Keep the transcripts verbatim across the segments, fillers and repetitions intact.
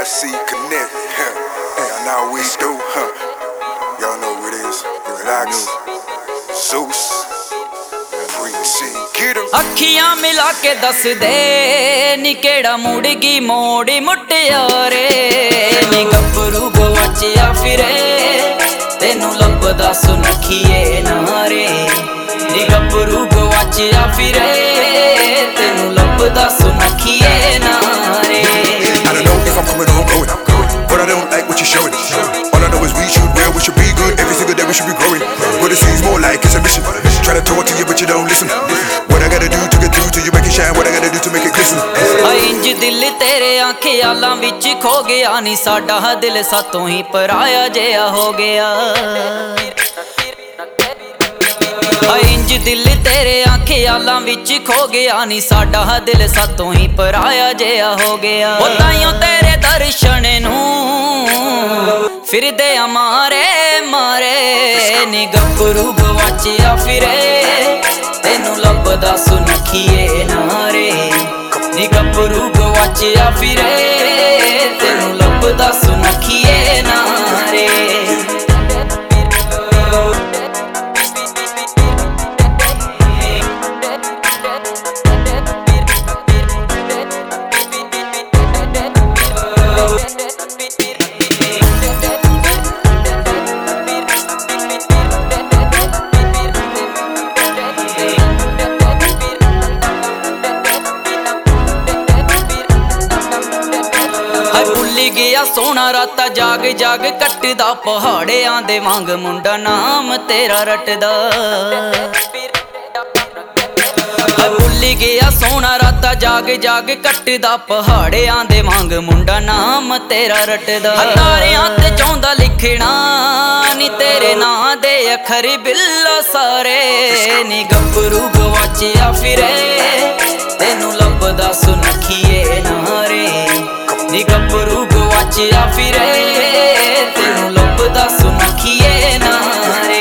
Y C Connect, huh? And now we do, huh? Y'all know what it is. Relax, Zeus, Freak C, get him. ਅੱਖੀਆਂ ਮਿਲਾ ਕੇ ਦੱਸ ਦੇ ਨੀ ਕਿਹੜਾ ਮੁੜ ਗਈ ਮੋੜੀ ਮੁਟਿਆਰੇ ਨੀ ਗੱਭਰੂ ਗਵਾਚਿਆ ਫਿਰੇ ਤੈਨੂੰ ਲੱਭਦਾ ਸੁਨੱਖੀਏ ਨਾਰੇ ਨੀ ਗੱਭਰੂ ਗਵਾਚਿਆ ਫਿਰੇ ਤੈਨੂੰ ਲੱਭਦਾ ਸੁਨੱਖੀਏ ਨਾਰੇ I don't know if I'm coming or going, but I don't like what you're showing. All I know is we should well, we should be good. Every single day we should be growing. But it seems more like it's a mission. Try to talk to you but you don't listen. What I gotta do to get through to you, make it shine. What I gotta do to make it glisten. ਇੰਜ ਦਿਲ ਤੇਰੇ ਖਿਆਲਾਂ ਵਿੱਚ ਖੋ ਗਿਆ ਨੀ ਸਾਡਾ ਦਿਲ ਸਾਤੋਂ ਹੀ ਪਰਾਇਆ ਜਿਹਾ ਹੋ ਗਿਆ ਇੰਜ ਦਿਲ ਤੇਰੇ ਖਿਆਲਾਂ ਵਿੱਚ ਖੋ ਗਿਆ ਨੀ ਸਾਡਾ ਦਿਲ ਸਾਤੋਂ ਹੀ ਪਰਾਇਆ ਜਿਹਾ ਹੋ ਗਿਆ ਉਹ ਤਾਈਓ ਤੇਰੇ ਦਰਸ਼ਨ ਨੂੰ ਫਿਰਦੇ ਆ ਮਾਰੇ ਮਾਰੇ ਨੀ ਗੱਭਰੂ ਗਵਾਚਿਆ ਫਿਰੇ ਤੈਨੂੰ ਲੱਭਦਾ ਸੁਨੱਖੀਏ ਨਾਰੇ ਨੀ ਗੱਭਰੂ ਗਵਾਚਿਆ ਫਿਰੇ ਤੈਨੂੰ ਲੱਭਦਾ ਸੁਨੱਖੀਏ ਨਾਰੇ ਭੁੱਲ ਗਿਆ ਸੋਹਣਾ ਰਾਤਾ ਜਾਗ ਜਾਗ ਕੱਟਦਾ ਪਹਾੜਿਆਂ ਦੇ ਵਾਂਗ ਮੁੰਡਾ ਨਾਮ ਤੇਰਾ ਰੱਟਦਾ ਭੁੱਲ ਗਿਆ ਸੋਹਣਾ ਰਾਤਾ ਜਾਗ ਜਾਗ ਕੱਟਦਾ ਪਹਾੜਿਆਂ ਦੇ ਵਾਂਗ ਮੁੰਡਾ ਨਾਮ ਤੇਰਾ ਰੱਟਦਾ ਤਾਰਿਆਂ ਤੇ ਚਾਹੁੰਦਾ ਲਿਖਣਾ ਨੀ ਤੇਰੇ ਨਾਂ ਦੇ ਅੱਖਰ ਬਿੱਲਾ ਸਾਰੇ ਨੀ ਗੱਭਰੂ ਗਵਾਚਿਆ ਫਿਰੇ ਤੈਨੂੰ ਲੱਭਦਾ ਸੁਨੱਖੀਏ ਨਾਰੇ ਨੀ ਗੱਭਰੂ ਗਵਾਚਿਆ ਫਿਰੇ ਤੈਨੂੰ ਲੱਭਦਾ ਸੁਨੱਖੀਏ ਨਾਰੇ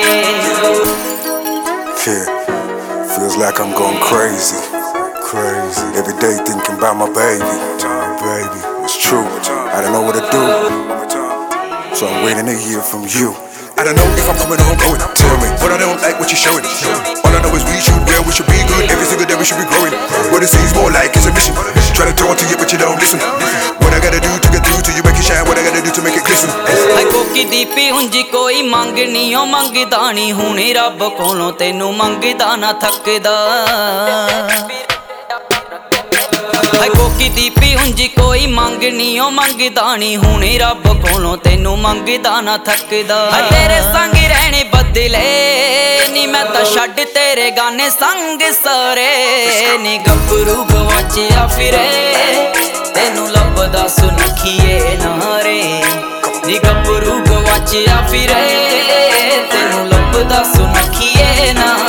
Yeah, feels like I'm going crazy, crazy. Every day thinking about my baby, my baby. It's true, I don't know what to do, so I'm waiting to hear from you. I don't know if I'm coming or going. Tell me, but I don't like what you're showing. All I know is we should well, we should be good. Every single day we should be growing. But it seems more like it's a mission. Try to talk to you but you don't listen. What I gotta do to get through to you, make it shine. What I gotta do to make it glisten. ਹਾਏ ਕੋਕੀ ਦੀਪੀ ਉਂਝ ਕੋਈ ਮੰਗਣੀ ਓ ਮੰਗਦਾ ਨਹੀਂ ਹੁਣੇ ਰੱਬ ਕੋਲੋਂ ਤੈਨੂੰ ਮੰਗਦਾ ਨਾ ਥੱਕਦਾ ਹਾਏ ਕੋਕੀ ਦੀਪੀ ਉਂਝ ਕੋਈ ਮੰਗਣੀ ਓ ਮੰਗਦਾ ਨਹੀਂ ਹੁਣੇ ਰੱਬ ਕੋਲੋਂ ਤੈਨੂੰ ਮੰਗਦਾ ਨਾ ਥੱਕਦਾ ਤੇਰੇ ਸੰਗ ਰਹਿਣੇ ਬਦਲੇ ਨੀ ਮੈਂ ਤਾਂ ਛੱਡ ਤੇਰੇ ਗਾਨੇ ਸੰਗ ਸਾਰੇ ਨੀ ਗੱਭਰੂ ਗਵਾਚਿਆ ਫਿਰੇ ਤੈਨੂੰ ਲੱਭਦਾ ਸੁਨੱਖੀਏ ਨਾਰੇ ਨੀ ਗੱਭਰੂ ਗਵਾਚਿਆ ਫਿਰੇ ਤੈਨੂੰ ਲੱਭਦਾ ਸੁਨੱਖੀਏ ਨਾਰੇ